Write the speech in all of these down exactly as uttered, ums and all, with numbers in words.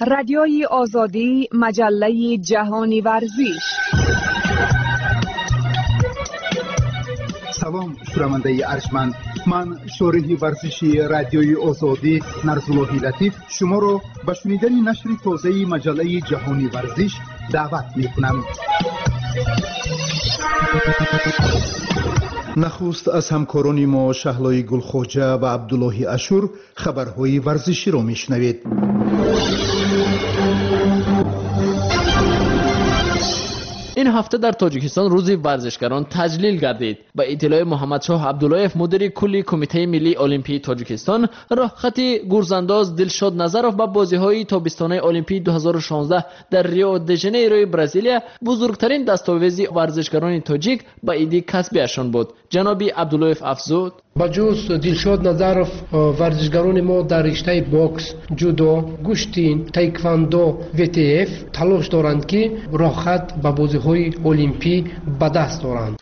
رادیوی آزادی، مجله جهانی ورزش. سلام شنونده ارجمند، من شارح ورزشی رادیوی آزادی نرزاللهی لطیف شما را به شنیدن نشر تازه مجله جهانی ورزش دعوت می‌کنم. نخست از همکاران ما شهلای گلخوجه و عبدالله اشور خبرهای ورزشی را میشنوید. این هفته در تاجیکستان روز ورزشگران تجلیل گردید. با اطلاع محمد شاه عبداللهیف مدیر کلی کمیته ملی المپی تاجیکستان، راهخط گورزانداز دلشاد نظرов با بازی‌های تابستانه المپی دو هزار و شانزده در ریو د ژانیرو برزیلیا بزرگترین دستاویز ورزشگران تاجیک با ایدی کسبیشان بود. جناب عبداللهیف افزود: با جز دلشاد نظرов ورزشگران ما در رشته باکس، جودو، گوشتین، تایکواندو، وی تی اف تلاش دارند که راهخط با بازی‌های المپی به دست آورند.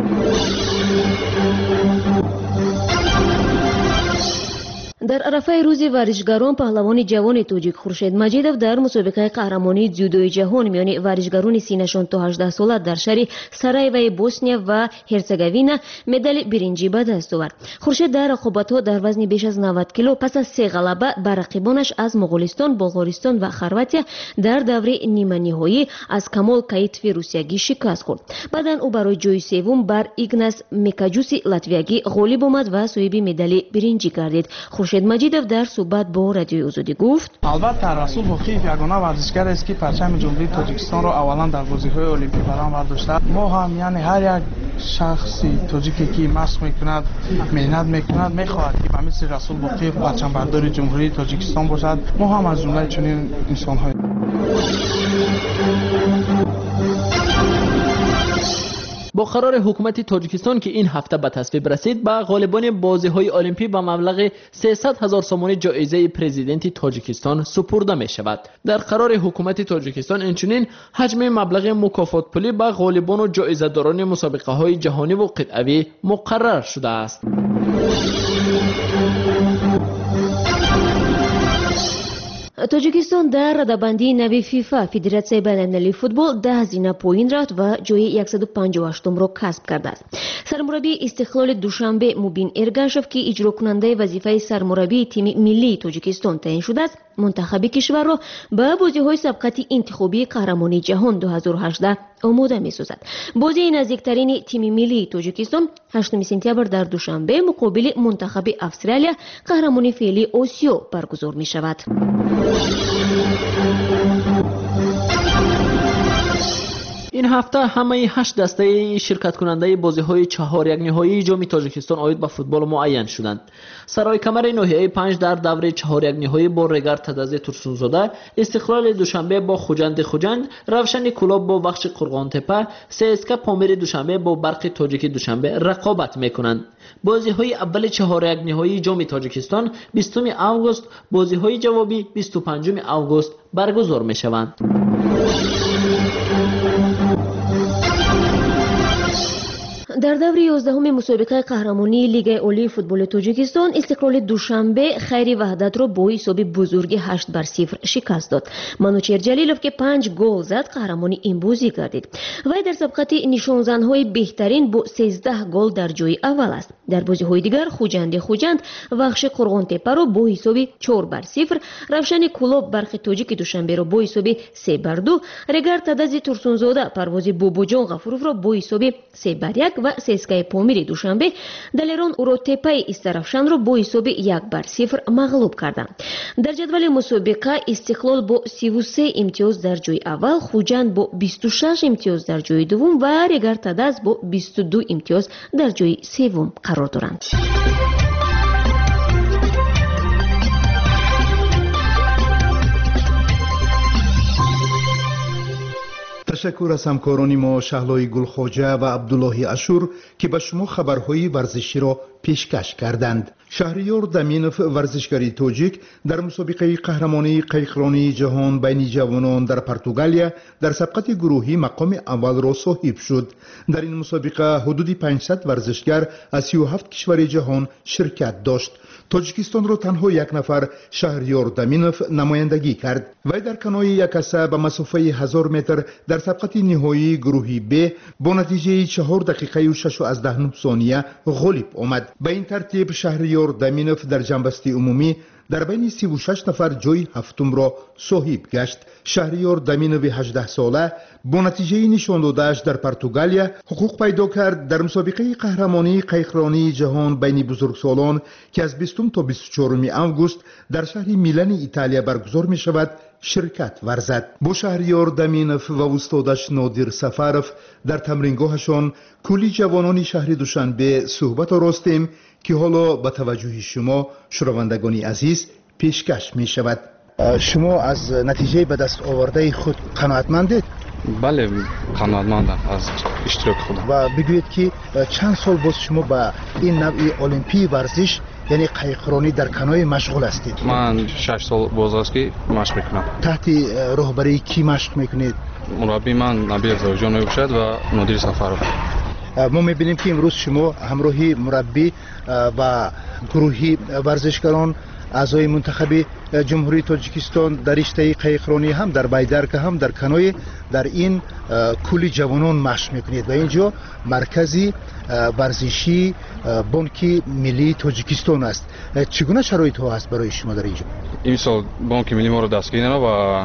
در عرفه روز ورزشگران پهلوان جوان تاجیک خورشید مجیدов در مسابقه قهرمانی جودوی جهان میان ورزشگران سینشان تا هجده ساله در شهر سارایوو بوسنیا و هرزگوینا مدال برنجی به دست آورد. خورشید در رقابت‌ها در وزن بیش از نود کیلو پس از سه غلبه بر رقیبانش از مغولستان، بلغارستان و خرواتیا در دوره نیمه نهایی از کمال کایتوی روسیایی شکست خورد. بعد او برای جای سوم بر ایگناس میکاجوسی لاتویایی غالب آمد و صاحب مدال برنجی گردید. خورشید مجیدов در صحبت با رادیوی آزادی گفت: البته رسول باقیف یگانه ورزشگر است که پرچم جمهوری تاجیکستان را اولا در بازی‌های المپیک برآورد برداشته. ما هم یعنی هر یک شخصی تاجیکی که مشق میکند، مهنت میکند، میخواهد که به مثل رسول باقیف پرچم بردار جمهوری تاجیکستان باشد. ما هم از جمله چنین انسان‌های با قرار حکومت تاجیکستان که این هفته به تصویب رسید، با غالبان بازی‌های المپی با مبلغ سیصد هزار سوم جایزه پرزیدنت تاجیکستان سپرده می شود. در قرار حکومت تاجیکستان اینچنین حجم مبلغ مکافات پولی با غالبان و جایزه داران مسابقه‌های جهانی و قطعی مقرر شده است. تاجیکستان در رده‌بندی نوی فیفا فدراسیون بین‌المللی فوتبال ده هزینه پایین رفت و جای صد و پنجاه و هشت را کسب کرده است. سرمربی استقلال دوشنبه مبین ارگاشف که اجرا کننده وظیفه سرمربی تیم ملی تاجیکستان تعیین شده است، منتخب کشور را به بازی‌های سابقه انتخابی قهرمانی جهان دو هزار و هجده آماده می‌سازد. بازی نزدیکترین تیم ملی تاجیکستان هشتم سپتامبر در دوشنبه مقابل منتخب استرالیا قهرمانی فعلی آسیا برگزار می‌شود. این هفته همه هشت دسته شرکت کننده بازی‌های چهار یک نهایی جام تاجیکستان آید به فوتبال معین شدند. سرای کمر نهایی پنج در دوره چهار یک نهایی با رگر تدازی ترسونزاده، استقلال دوشنبه با خوجند خوجند، روشن کلاب با بخش قرغان تپه، سیسکا پامیر دوشنبه با برق تاجیک دوشنبه رقابت میکنند. بازی‌های اول چهار یک نهایی جام تاجیکستان بیستم آگوست، بازی‌های جوابی بیست و پنجم آگوست برگزار میشوند. در دور یازدهم مسابقه قهرمانی لیگ عالی فوتبال تاجیکستان استقلال دوشنبه خیر وحدت را با حساب بزرگ هشت بر صفر شکست داد. منوچهر جلیلوف که پنج گل زد قهرمانی این بازی گردید. وی در سابقه نشانزن‌های بهترین با سیزده گل در جای اول است. در بازی‌های دیگر خوجند خوجند بخش قرغان تپه را با حساب چهار بر صفر، روشن کلاب برق تاجیک دوشنبه را با حساب سه بر دو، رگر تدازی ترسونزاده پرواز بوبوجان غفوروف را با حساب سه بر یک و سیسکای پامیر دوشنبه دلیران اورو تپه استرافشان را با حساب یک بر صفر مغلوب کردند. در جدول مسابقه استقلال با سی و سه امتیاز در جای اول، خوجند با بیست و شش امتیاز در جای دوم و رگر تداز با بیست و دو امتیاز در جای سوم قرار دارند. تشکر از همکاران ما شهلای گلخوجه و عبدالله اشور که به شما خبرهای ورزشی را پیشکش کردند. شهریار دمینوف ورزشگری تاجیک در مسابقه قهرمانی قایقرانی جهان بین جوانان در پرتغالیا در سبقت گروهی مقام اول را صاحب شد. در این مسابقه حدود پانصد ورزشگر از سی و هفت کشور جهان شرکت داشت. тоҷикистонро танҳо як нафар шаҳриёр даминов намояндагӣ кард. вай дар канои якаса ба масофаи ҳазор метр дар сабқати ниҳоии гурӯҳи б бо натиҷаи чаҳор дақиқаю шашу аздаҳ сония ғолиб омад. ба ин тартиб шаҳриёр даминов дар ҷамъбасти умумӣ дар байни сиву шаш нафар ҷойи ҳафтумро соҳиб гашт. шаҳриёр даминови ҳаждаҳсола бо натиҷаи нишондодааш дар португалия ҳуқуқ пайдо кард дар мусобиқаи қаҳрамонии қайқронии ҷаҳон байни бузургсолон ки аз бистум то бисту чорум август дар шаҳри милани италия баргузор мешавад ширкат варзад. бо шаҳриёр даминов ва устодаш нодир сафаров дар тамрингоҳашон кӯли ҷавонони шаҳри душанбе суҳбат оростем ки ҳоло ба таваҷҷӯҳи шумо шунавандагони азиз пешкаш мешавад. шумо аз натиҷаи ба даст овардаи худ қаноатмандед? бале, қаноатмандам аз иштироки худам. ва бигӯед ки чанд сол боз шумо ба ин навъи олимпии варзиш яъне қайқронӣ дар каноэ машғул ҳастед? ман шаш сол боз аст ки машқ мекунам. таҳти роҳбарии кӣ машқ мекунед? мураббии ман Набиев Завҷон мебошад ва Нодир Сафаров. мо мебинем ки имрӯз шумо ҳамроҳи мураббӣ ва гурӯҳи варзишгарон аъзои мунтахаби ҷумҳурии тоҷикистон дар риштаи қайқронӣ ҳам дар байдарка ҳам дар каноэ дар ин кӯли ҷавонон машқ мекунед ва ин ҷо маркази варзишии бонки миллии тоҷикистон аст. чӣ гуна шароитҳо ҳаст барои шумо дар ин ҷо? имсол бонки миллӣ моро дастгирӣ намуд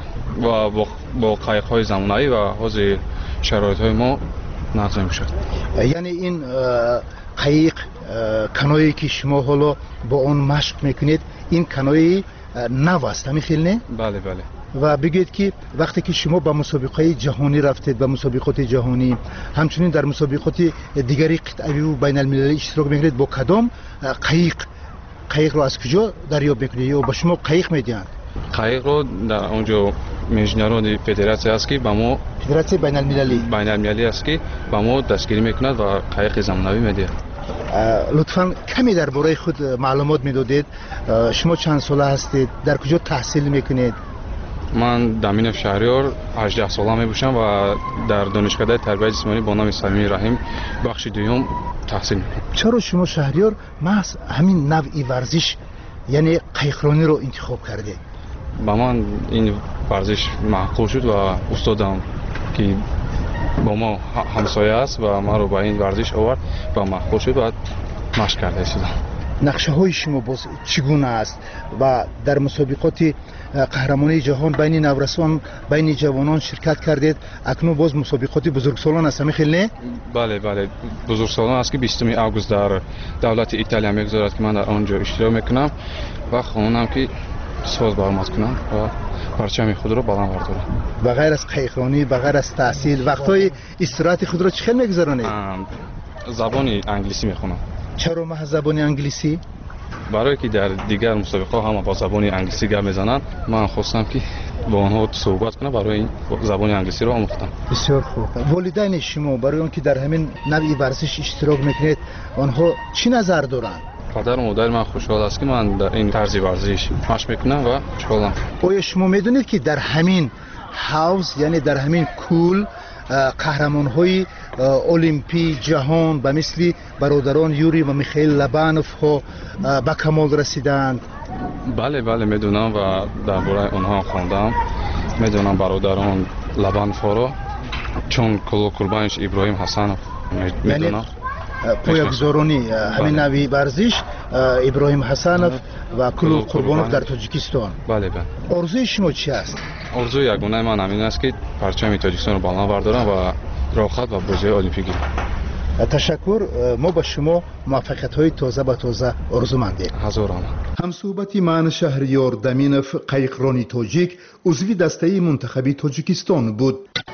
ва бо қайқҳои замонавӣ ва ҳозир шароитҳои мо нағз мешавад. яъне ин қайиқ каноэ ки шумо ҳоло бо он машқ мекунед ин канои нав аст, ҳамин хел не? бале бале. ва бигӯед ки вақте ки шумо ба мусобиқаи ҷаҳонӣ рафтед, ба мусобиқоти ҷаҳонӣ ҳамчунин дар мусобиқоти дигари қитъавиву байналмилалӣ иштирок мекунед, бо кадом қайиқ қайиқро аз куҷо дарёб мекунед ё ба шумо қайиқ медиҳанд? қайиқро дар он ҷо международӣ федератсия аст ки ба мо федератсияи байналмилалӣ байналмилалӣ аст ки ба мо дастгирӣ мекунад ва қайиқи замонавӣ медиҳад. лутфан каме дар бораи худ маълумот медодед? шумо чанд сола ҳастед? дар куҷо таҳсил мекунед? ман даминов шаҳриёр ҳаждаҳ сола мебошам ва дар донишкадаи тарбияти ҷисмонӣ бо номи самимии раҳим бахши дуюм таҳсил мекунам. чаро шумо шаҳриёр маҳз ҳамин навъи варзиш яъне қайқрониро интихоб кардед? ба ман ин варзиш маъқул шуд ва устодам ки бо мо ҳамсоя аст ва маро ба ин варзиш овард ва маъқул шуд ва машқ карда истодам. нақшаҳои шумо боз чӣ гуна аст ва дар мусобиқоти қаҳрамонии ҷаҳон байни наврасон байни ҷавонон ширкат кардед? акнун боз мусобиқоти бузургсолон аст, ҳамин хел не? бале бале, бузургсолон аст ки бистуми август дар давлати Италия мегузорад ки ман дар он ҷо иштирок мекунам ва хоҳонам ки соз баромад кунам ва парчами худро баланд вардорам. ба ғайр аз қайқронӣ, ба ғайр аз таҳсил вақтҳои истироҳати худро чӣ хел мегузаронед? забони англисӣ мехонам. чаро маҳз забони англисӣ? барое ки дар дигар мусобиқаҳо ҳама ба забони англисӣ гап мезананд, ман хостам ки бо онҳо суҳбат кунам, барои ин забони англисиро омӯхтам. бисёр хуб. волидайни шумо барои он ки дар ҳамин навъи варзиш иштирок мекунед, онҳо чӣ назар доранд? падару модари ман хушҳол аст ки ман дар ин тарзи варзиш машқ мекунам ва хушҳолам. оё шумо медонед ки дар ҳамин ҳавз яъне дар ҳамин кӯл қаҳрамонҳои олимпии ҷаҳон ба мисли бародарон Юрий ва Михаил Лобановҳо ба камол расиданд? бале бале медонам ва дар бораи онҳо хондам. медонам бародарон Лобановҳоро чун Кулу Курбанич, Иброҳим Ҳасанов медонам. поягузорони ҳамин навъи варзиш Иброҳим Ҳасанов ва Кулу Курбонов дар Тоҷикистон. бале бале. орзуи шумо чӣ аст? орзуи ягонаи ман ҳамин аст ки парчами Тоҷикистонро баланд вардорам ва рохат ва бозиҳои олимпӣ гирам. ташаккур. мо ба шумо муваффақиятҳои тоза ба тоза орзумандем. ҳазор рамон. ҳамсӯҳбати ман шаҳриёр даминов, қайқрони тоҷик, узви дастаи мунтахаби Тоҷикистон буд.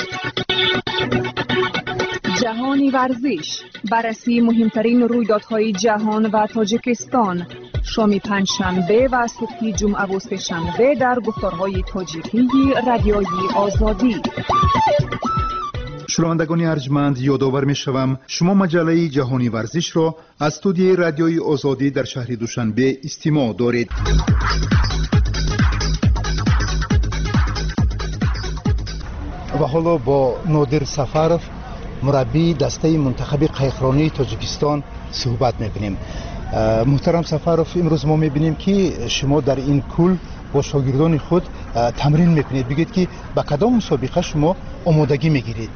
جهانی ورزش، بررسی مهمترین رویدادهای جهان و تاجیکستان، شام پنجشنبه و صبح جمعه و سه‌شنبه در گفتارهای تاجیکی رادیویی آزادی. شنوندگان ارجمند، یادآور می‌شوم شما مجله جهانی ورزش را از استودیوی رادیویی آزادی در شهر دوشنبه استماع دارید. و حالا با نادر سفرов مربی دسته منتخب قایقرانی تاجیکستان صحبت میکنیم. محترم سفروف، امروز ما میبینیم که شما در این کل با شاگردان خود تمرین میکنید. بگید که با کدام مسابقه شما آمادگی میگیرید؟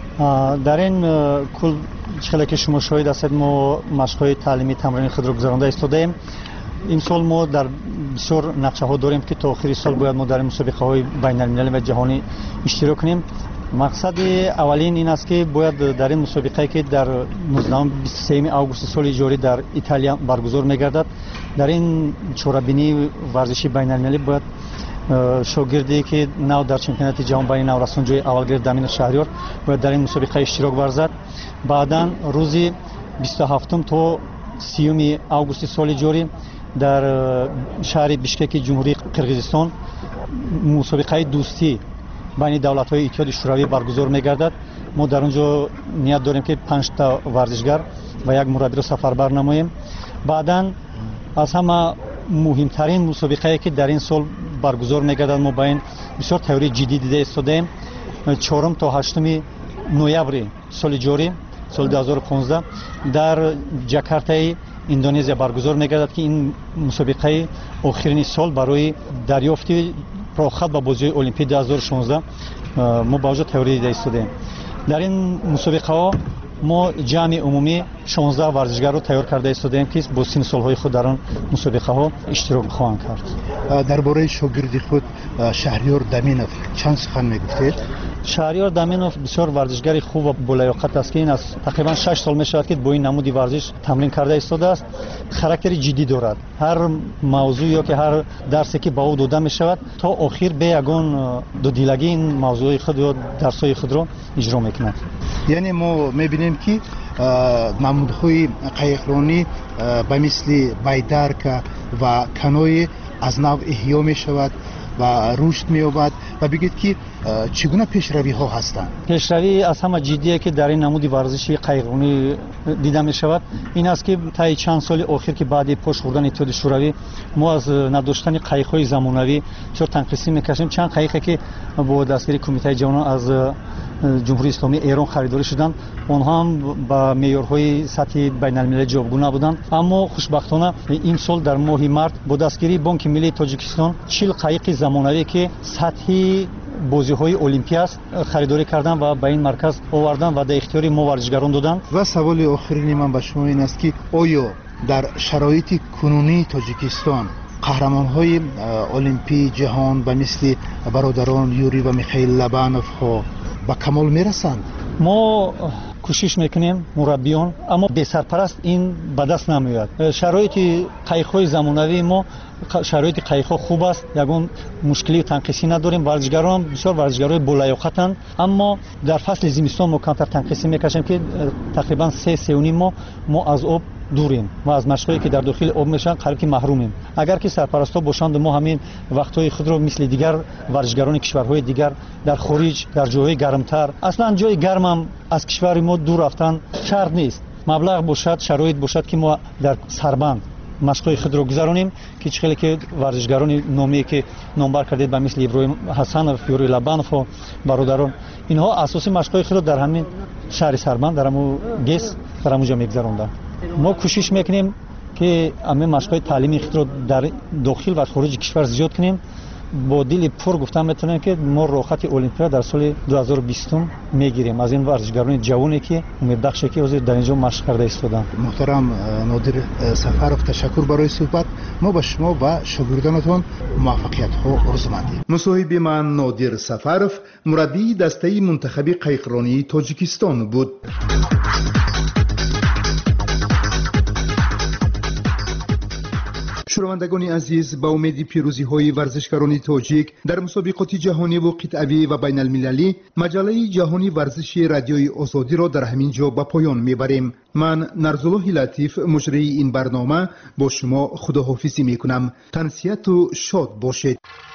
در این کل چقدر که شما شاهد هستید ما مشق‌های تعلیمی تمرین خود را گذرانده ایستادیم. این سال ما در بسیار نقشه ها داریم که تا آخر سال باید ما در مسابقه های بین المللی و جهانی اشتراک کنیم. مقصد اولین این است که باید در این مسابقه که در نوزدهم بیست و سوم آگوست سال جاری در ایتالیا برگزار می‌گردد، در این چهاربینی ورزشی بین المللی باید شاگردی که نو در چمپیونات جهان بین نورسان جای اول گرفت دامین شهریار باید در این مسابقه اشتراک ورزد. بعداً روزی بیست و هفتم تا سیوم آگوست سال جاری در شهر بیشکک جمهوری قرقیزستان مسابقه دوستی بین دولت‌های اتحاد شوروی برگزار می‌گردد. ما در اونجا نیت داریم که پنج تا ورزشگر و یک مربی را سفربر نماییم. بعداً از همه مهمترین مسابقه‌ای که در این سال برگزار می‌گردد ما با این بسیار تئوری جدی دیده ایستادیم. چهارم تا هشتم نوامبر سال جاری سال دو هزار و پانزده در جاکارتا اندونزیا برگزار می‌گردد که این مسابقه آخرین سال برای دریافت راحت با بازی المپیک دو هزار و شانزده ما با وجود تئوری دیده ایستادیم. در این مسابقه ها ما جمع عمومی شانزده ورزشگر رو تیار کرده ایستادیم که با سن سال‌های خود در آن مسابقه ها اشتراک خواهند کرد. درباره شاگرد خود شهریار دامینوف چند سخن میگفتید؟ شهریار دامینوف بسیار ورزشگر خوب و بالیاقت است که این از تقریبا شش سال میشود که با این نمودی ورزش تمرین کرده ایستاده است. خاراکتری جدی دارد. هر موضوع یا که هر درسی که با او داده میشود تا آخر به یگان دو دیلگی این موضوع خود و درس‌های خود را اجرا میکند. یعنی ما میبینیم که نمودهای قایقرانی به مثل بیدرک و کنوی از نو احیا میشود و رشد می‌یابد و بگید که چگونه پیشروی ها هستند؟ پیشروی از همه جدیه که در این نمود ورزشی قایقرانی دیده می شود این است که تا چند سال اخیر که بعد پشت خوردن اتحاد شوروی ما از نداشتن قایق‌های زمانوی چرا تنقیسی می‌کشیم. چند قایقی که با دستگیری کمیته جهانی از جمهوری اسلامی ایران خریداری شدند آنها هم با معیارهای سطح بین‌المللی جوابگو نبودند، اما خوشبختانه این سال در ماه مارس با دستگیری بانک ملی تاجیکستان چهل قایق زمانوی که سطح بازی‌های المپیک است خریداری کردن و به این مرکز آوردن و در اختیار ما ورزشگران دادن. و سوال آخرین من به شما این است که آیا در شرایط کنونی تاجیکستان قهرمان‌های المپیک جهان به مثل برادران یوری و میخائیل لبانوف ها به کمال میرسند؟ ما کوشش میکنیم مربیان، اما به سرپرست این به دست نمیاد. شرایط قایق‌های زمانوی ما شرایط قایق‌ها خوب است، یگان مشکلی تنقیسی نداریم. ورزشگران بسیار ورزشگرای بالیاقتند، اما در فصل زمستان ما کمتر تنقیسی میکشیم که تقریبا سه سه و نیم ما ما از آب دوریم و از مشقایی که در داخل آب میشن قریب که محرومیم. اگر که سرپرستا باشند ما همین وقت‌های خود را مثل دیگر ورزشگران کشورهای دیگر در خارج در جای گرمتر، اصلا جای گرم هم از کشور ما دور رفتن شرط نیست. مبلغ باشد، شرایط باشد که ما در سربند مشقای خود را گذرانیم که چخیلی که ورزشگران نامی که نامبر کردید به مثل ابراهیم حسنوف، یوری لبانوف و برادران اینها اساسی مشقای خود را در همین شهر سربند در همون گس در همونجا میگذراندن. ما کوشش میکنیم که همه مشقای تعلیمی خود را در داخل و خارج کشور زیاد کنیم. با دل پر گفتم میتونم که ما راحت المپیاد در سال دو هزار و بیست میگیریم از این ورزشگران جوانی که امید بخشه که حاضر در اینجا مشق کرده ایستادن. محترم نادر سفروف، تشکر برای صحبت. ما به شما و شاگردانتون موفقیت ها آرزو مندیم. مصاحبه من نادر سفروف، مربی دسته منتخب قایقرانی تاجیکستان بود. شنوندگان عزیز، با امید پیروزی های ورزشکاران تاجیک در مسابقات جهانی و قطعی و بین المللی، مجله جهانی ورزشی رادیوی آزادی را در همین جا به پایان میبریم. من نرزالله لطیف مجری این برنامه با شما خداحافظی میکنم. تنسیت و شاد باشید.